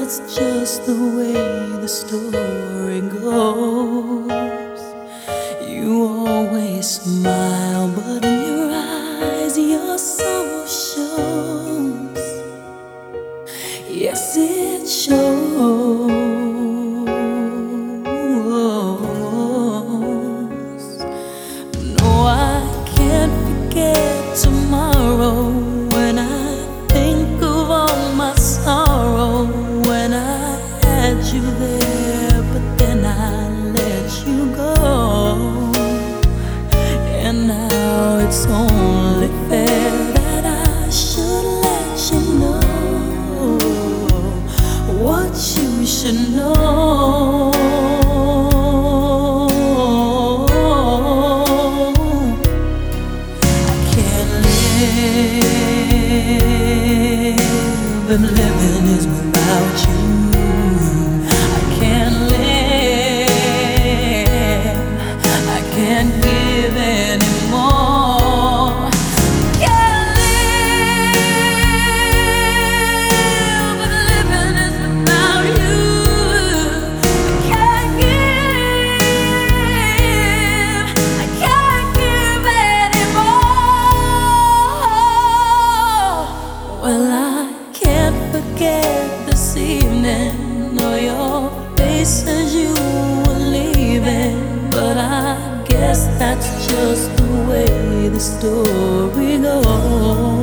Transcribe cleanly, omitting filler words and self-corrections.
that's just the way the story goes. You always smile, but in your eyes your soul shows. Yes, it shows. No, I can't forget tomorrow when I think of all my sorrow. When I had you there, but then I let you go. And now it's only fair that I should let you know what you should know. I can't live, and living is without you. I can't live, I can't give anymore. Can't live, but living is without you. I can't give anymore. Well, I can't forget this evening or your face as you were leaving, but I guess that's just the way the story goes.